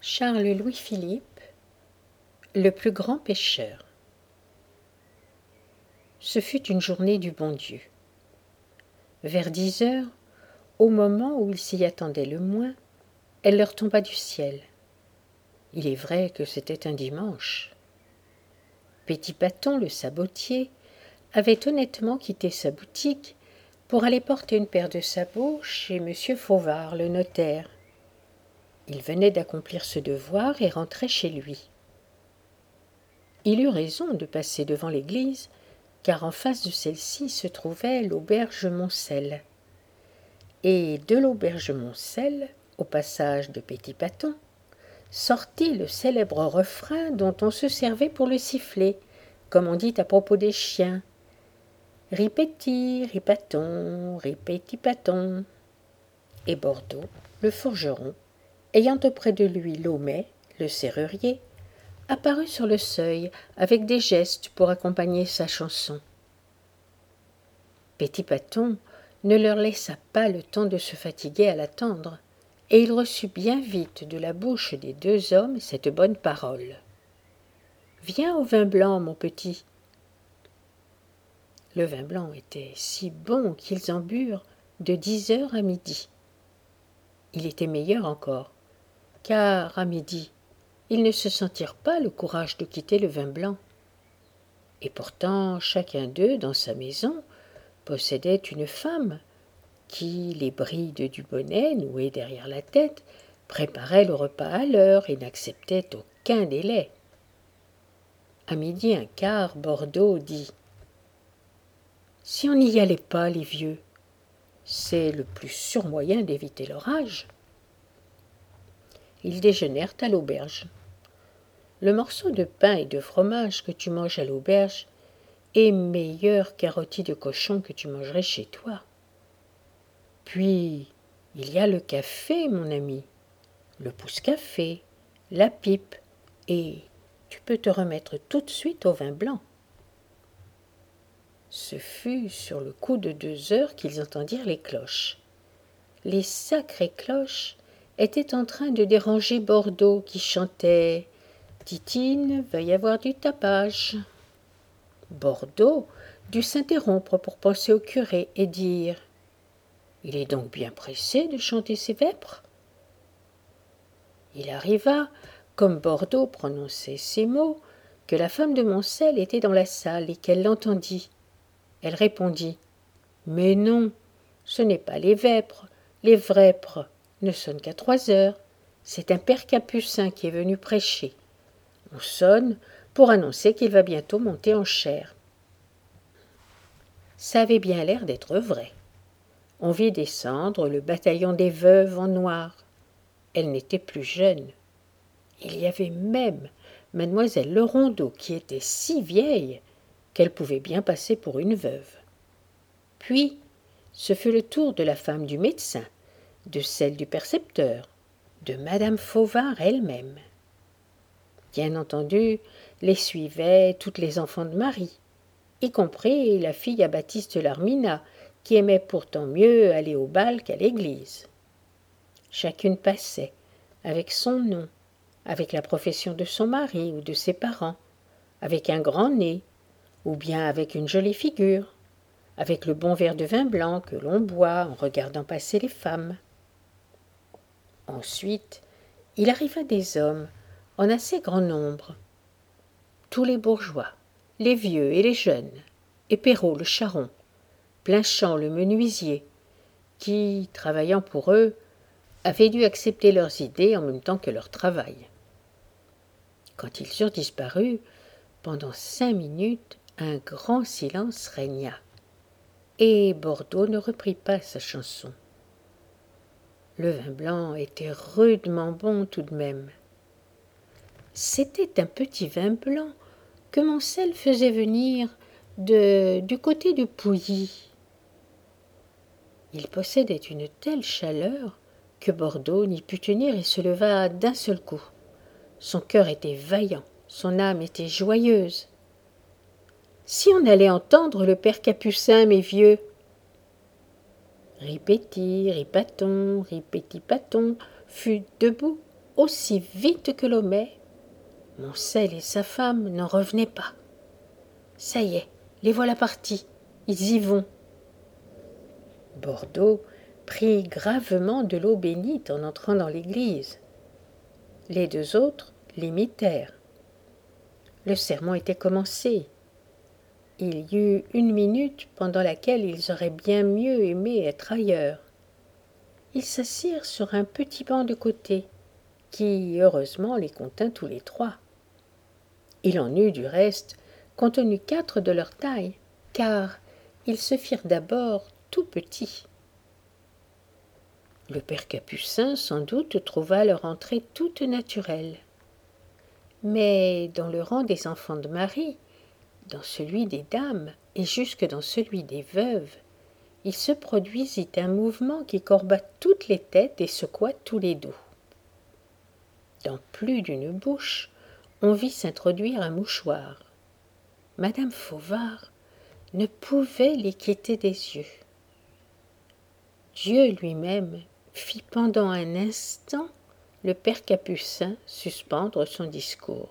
Charles-Louis-Philippe, le plus grand pêcheur. Ce fut une journée du bon Dieu. Vers 10 heures, au moment où ils s'y attendaient le moins, elle leur tomba du ciel. Il est vrai que c'était un dimanche. Petit Paton, le sabotier, avait honnêtement quitté sa boutique pour aller porter une paire de sabots chez M. Fauvard, le notaire. Il venait d'accomplir ce devoir et rentrait chez lui. Il eut raison de passer devant l'église, car en face de celle-ci se trouvait l'auberge Moncel. Et de l'auberge Moncel, au passage de Petit Paton, sortit le célèbre refrain dont on se servait pour le siffler, comme on dit à propos des chiens. « Ripéti, ripaton, ripéti paton » Et Bordeaux, le forgeron, ayant auprès de lui Laumet, le serrurier, apparut sur le seuil avec des gestes pour accompagner sa chanson. Petit Paton ne leur laissa pas le temps de se fatiguer à l'attendre, et il reçut bien vite de la bouche des deux hommes cette bonne parole. « Viens au vin blanc, mon petit. » Le vin blanc était si bon qu'ils en burent de 10 heures à midi. Il était meilleur encore, car à midi, ils ne se sentirent pas le courage de quitter le vin blanc. Et pourtant, chacun d'eux, dans sa maison, possédait une femme qui, les brides du bonnet nouées derrière la tête, préparait le repas à l'heure et n'acceptait aucun délai. À midi un quart, Bordeaux dit « Si on n'y allait pas, les vieux, c'est le plus sûr moyen d'éviter l'orage. » Ils déjeunèrent à l'auberge. Le morceau de pain et de fromage que tu manges à l'auberge est meilleur qu'un rôti de cochon que tu mangerais chez toi. Puis, il y a le café, mon ami, le pousse-café, la pipe, et tu peux te remettre tout de suite au vin blanc. Ce fut sur le coup de 2 heures qu'ils entendirent les cloches. Les sacrées cloches étaient en train de déranger Bordeaux qui chantait « Titine, veuille avoir du tapage ». Bordeaux dut s'interrompre pour penser au curé et dire « Il est donc bien pressé de chanter ses vêpres ?» Il arriva, comme Bordeaux prononçait ces mots, que la femme de Moncel était dans la salle et qu'elle l'entendit. Elle répondit « Mais non, ce n'est pas les vêpres, les vêpres ne sonnent qu'à 3 heures, c'est un père capucin qui est venu prêcher. On sonne pour annoncer qu'il va bientôt monter en chaire. » Ça avait bien l'air d'être vrai. On vit descendre le bataillon des veuves en noir. Elle n'était plus jeune. Il y avait même mademoiselle Le Rondeau qui était si vieille qu'elle pouvait bien passer pour une veuve. Puis, ce fut le tour de la femme du médecin, de celle du percepteur, de madame Fauvard elle-même. Bien entendu, les suivaient toutes les enfants de Marie, y compris la fille à Baptiste Larmina, qui aimait pourtant mieux aller au bal qu'à l'église. Chacune passait, avec son nom, avec la profession de son mari ou de ses parents, avec un grand nez, ou bien avec une jolie figure, avec le bon verre de vin blanc que l'on boit en regardant passer les femmes. Ensuite, il arriva des hommes, en assez grand nombre. Tous les bourgeois, les vieux et les jeunes, et Perrault le charron, Plinchamp le menuisier, qui, travaillant pour eux, avaient dû accepter leurs idées en même temps que leur travail. Quand ils eurent disparu, pendant 5 minutes, un grand silence régna, et Bordeaux ne reprit pas sa chanson. Le vin blanc était rudement bon tout de même. C'était un petit vin blanc que Moncel faisait venir du côté de Pouilly. Il possédait une telle chaleur que Bordeaux n'y put tenir et se leva d'un seul coup. Son cœur était vaillant, son âme était joyeuse. Si on allait entendre le père Capucin, mes vieux. Ripéti, ripaton, ripéti paton, fut debout aussi vite que Lomet, Moncel et sa femme n'en revenaient pas. Ça y est, les voilà partis, ils y vont. Bordeaux prit gravement de l'eau bénite en entrant dans l'église. Les deux autres l'imitèrent. Le sermon était commencé. Il y eut une minute pendant laquelle ils auraient bien mieux aimé être ailleurs. Ils s'assirent sur un petit banc de côté, qui, heureusement, les contint tous les trois. Il en eut, du reste, contenu 4 de leur taille, car ils se firent d'abord tout petits. Le père Capucin, sans doute, trouva leur entrée toute naturelle. Mais dans le rang des enfants de Marie, dans celui des dames et jusque dans celui des veuves, il se produisit un mouvement qui corba toutes les têtes et secoua tous les dos. Dans plus d'une bouche, on vit s'introduire un mouchoir. Madame Fauvard ne pouvait les quitter des yeux. Dieu lui-même fit pendant un instant le père Capucin suspendre son discours.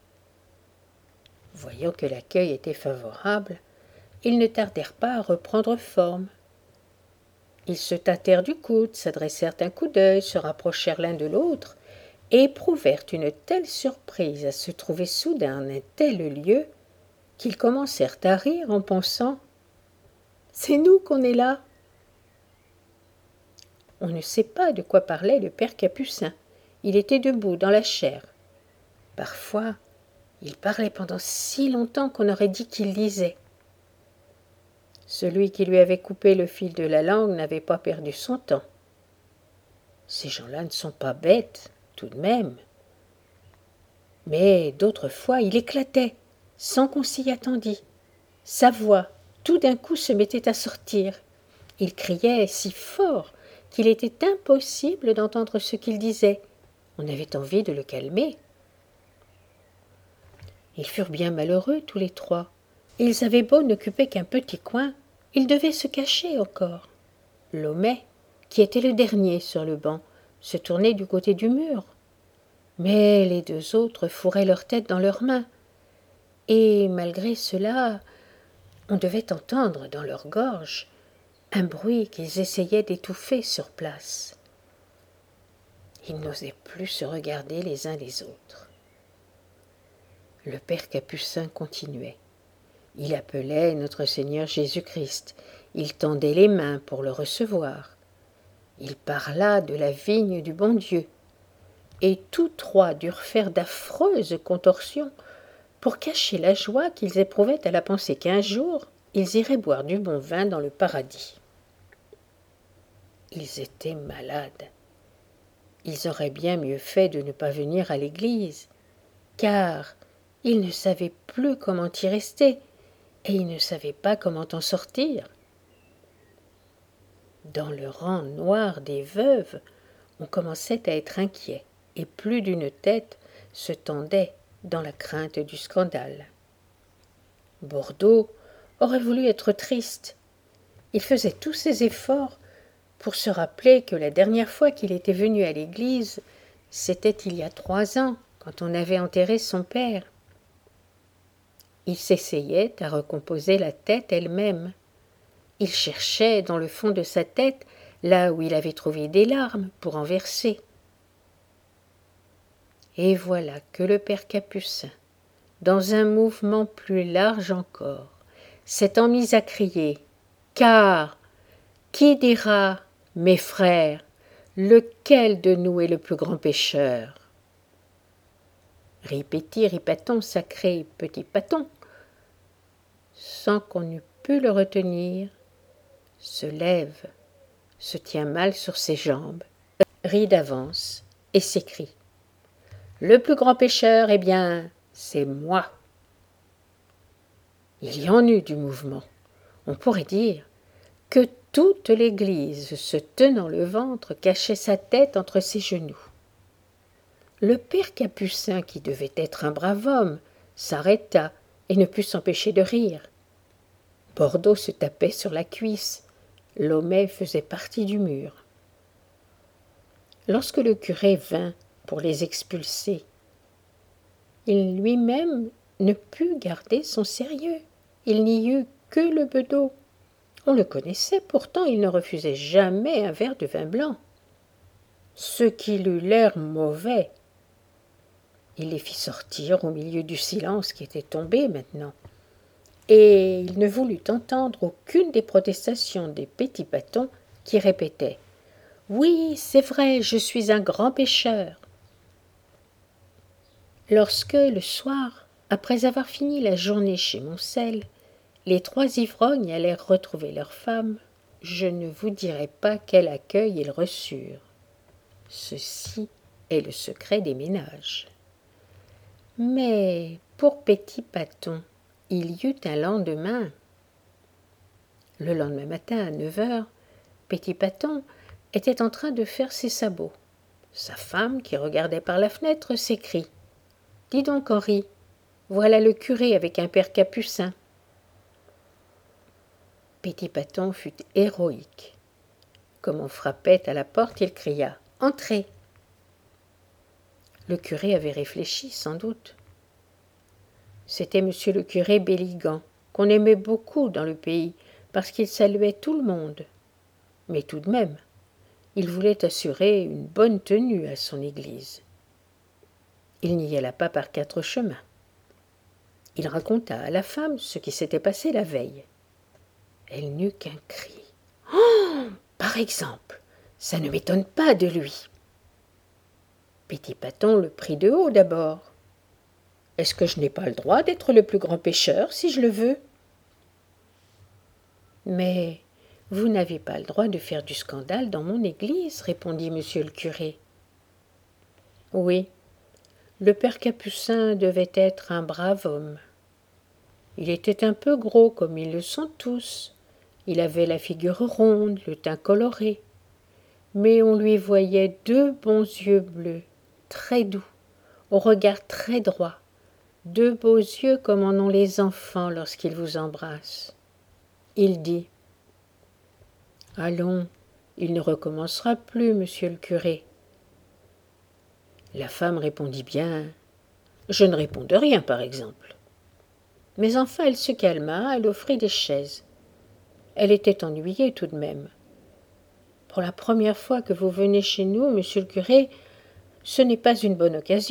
Voyant que l'accueil était favorable, ils ne tardèrent pas à reprendre forme. Ils se tâtèrent du coude, s'adressèrent un coup d'œil, se rapprochèrent l'un de l'autre, et éprouvèrent une telle surprise à se trouver soudain en un tel lieu, qu'ils commencèrent à rire en pensant « C'est nous qu'on est là !» On ne sait pas de quoi parlait le père Capucin. Il était debout dans la chaire. Parfois, il parlait pendant si longtemps qu'on aurait dit qu'il lisait. Celui qui lui avait coupé le fil de la langue n'avait pas perdu son temps. Ces gens-là ne sont pas bêtes, tout de même. Mais d'autres fois, il éclatait, sans qu'on s'y attendît. Sa voix, tout d'un coup, se mettait à sortir. Il criait si fort qu'il était impossible d'entendre ce qu'il disait. On avait envie de le calmer. Ils furent bien malheureux tous les trois. Ils avaient beau n'occuper qu'un petit coin, ils devaient se cacher encore. Lomet, qui était le dernier sur le banc, se tournait du côté du mur. Mais les deux autres fourraient leur tête dans leurs mains. Et malgré cela, on devait entendre dans leur gorge un bruit qu'ils essayaient d'étouffer sur place. Ils n'osaient plus se regarder les uns les autres. Le père Capucin continuait. Il appelait notre Seigneur Jésus-Christ. Il tendait les mains pour le recevoir. Il parla de la vigne du bon Dieu. Et tous trois durent faire d'affreuses contorsions pour cacher la joie qu'ils éprouvaient à la pensée qu'un jour, ils iraient boire du bon vin dans le paradis. Ils étaient malades. Ils auraient bien mieux fait de ne pas venir à l'église, car ils ne savaient plus comment y rester, et ils ne savaient pas comment en sortir. Dans le rang noir des veuves, on commençait à être inquiet, et plus d'une tête se tendait dans la crainte du scandale. Bordeaux aurait voulu être triste. Il faisait tous ses efforts pour se rappeler que la dernière fois qu'il était venu à l'église, c'était il y a 3 ans, quand on avait enterré son père. Il s'essayait à recomposer la tête elle-même. Il cherchait dans le fond de sa tête, là où il avait trouvé des larmes pour en verser. Et voilà que le père Capucin, dans un mouvement plus large encore, s'étant mis à crier « Car, qui dira, mes frères, lequel de nous est le plus grand pécheur ?» Ripétit, ripaton, sacré petit paton, sans qu'on eût pu le retenir, se lève, se tient mal sur ses jambes, rit d'avance et s'écrie « Le plus grand pécheur, eh bien, c'est moi !» Il y en eut du mouvement. On pourrait dire que toute l'église, se tenant le ventre, cachait sa tête entre ses genoux. Le père Capucin, qui devait être un brave homme, s'arrêta et ne put s'empêcher de rire. Bordeaux se tapait sur la cuisse. Lomet faisait partie du mur. Lorsque le curé vint pour les expulser. Il lui-même ne put garder son sérieux. Il n'y eut que le bedeau. On le connaissait, pourtant il ne refusait jamais un verre de vin blanc. Ce qu'il eut l'air mauvais. Il les fit sortir au milieu du silence qui était tombé maintenant, et il ne voulut entendre aucune des protestations des petits bâtons qui répétaient « Oui, c'est vrai, je suis un grand pécheur ». Lorsque, le soir, après avoir fini la journée chez Moncel, les trois ivrognes allèrent retrouver leur femme, je ne vous dirai pas quel accueil ils reçurent. Ceci est le secret des ménages. Mais pour Petit Bâton, il y eut un lendemain. Le lendemain matin, à 9 heures, Petit Bâton était en train de faire ses sabots. Sa femme, qui regardait par la fenêtre, s'écrie « Dis donc, Henri, voilà le curé avec un père capucin. » Petit Bâton fut héroïque. Comme on frappait à la porte, il cria « Entrez !» Le curé avait réfléchi, sans doute. C'était monsieur le curé Béligan, qu'on aimait beaucoup dans le pays, parce qu'il saluait tout le monde. Mais tout de même, il voulait assurer une bonne tenue à son église. Il n'y alla pas par 4 chemins. Il raconta à la femme ce qui s'était passé la veille. Elle n'eut qu'un cri. « Oh, par exemple, ça ne m'étonne pas de lui. » Petit Bâton le prit de haut d'abord. « Est-ce que je n'ai pas le droit d'être le plus grand pécheur si je le veux ?»« Mais vous n'avez pas le droit de faire du scandale dans mon église, » répondit monsieur le curé. « Oui, le père Capucin devait être un brave homme. Il était un peu gros comme ils le sont tous. Il avait la figure ronde, le teint coloré. Mais on lui voyait 2 bons yeux bleus, très doux, au regard très droit, 2 beaux yeux comme en ont les enfants lorsqu'ils vous embrassent. Il dit « Allons, il ne recommencera plus, monsieur le curé. » La femme répondit bien « Je ne réponds de rien, par exemple. » Mais enfin elle se calma, elle offrit des chaises. Elle était ennuyée tout de même. « Pour la première fois que vous venez chez nous, monsieur le curé, ce n'est pas une bonne occasion. »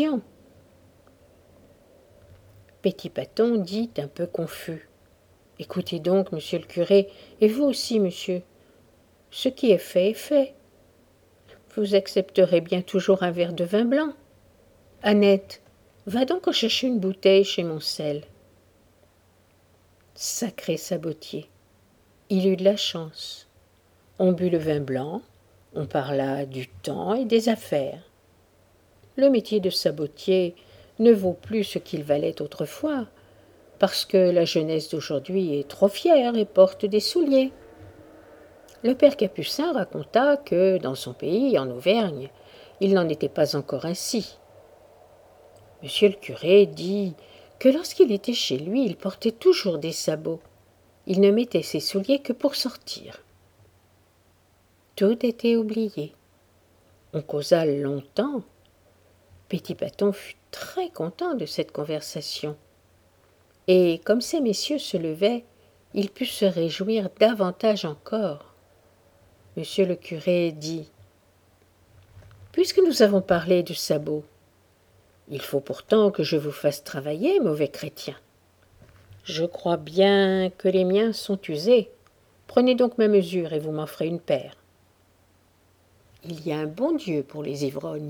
Petit Bâton dit un peu confus. « Écoutez donc, monsieur le curé, et vous aussi, monsieur. Ce qui est fait est fait. Vous accepterez bien toujours un verre de vin blanc. Annette, va donc en chercher une bouteille chez Moncel. » Sacré sabotier. Il eut de la chance. On but le vin blanc, on parla du temps et des affaires. Le métier de sabotier ne vaut plus ce qu'il valait autrefois, parce que la jeunesse d'aujourd'hui est trop fière et porte des souliers. Le père Capucin raconta que, dans son pays, en Auvergne, il n'en était pas encore ainsi. Monsieur le curé dit que lorsqu'il était chez lui, il portait toujours des sabots. Il ne mettait ses souliers que pour sortir. Tout était oublié. On causa longtemps. Petit Bâton fut très content de cette conversation. Et comme ces messieurs se levaient, il put se réjouir davantage encore. Monsieur le curé dit « Puisque nous avons parlé du sabot, il faut pourtant que je vous fasse travailler, mauvais chrétien. Je crois bien que les miens sont usés. Prenez donc ma mesure et vous m'en ferez une paire. Il y a un bon Dieu pour les ivrognes. »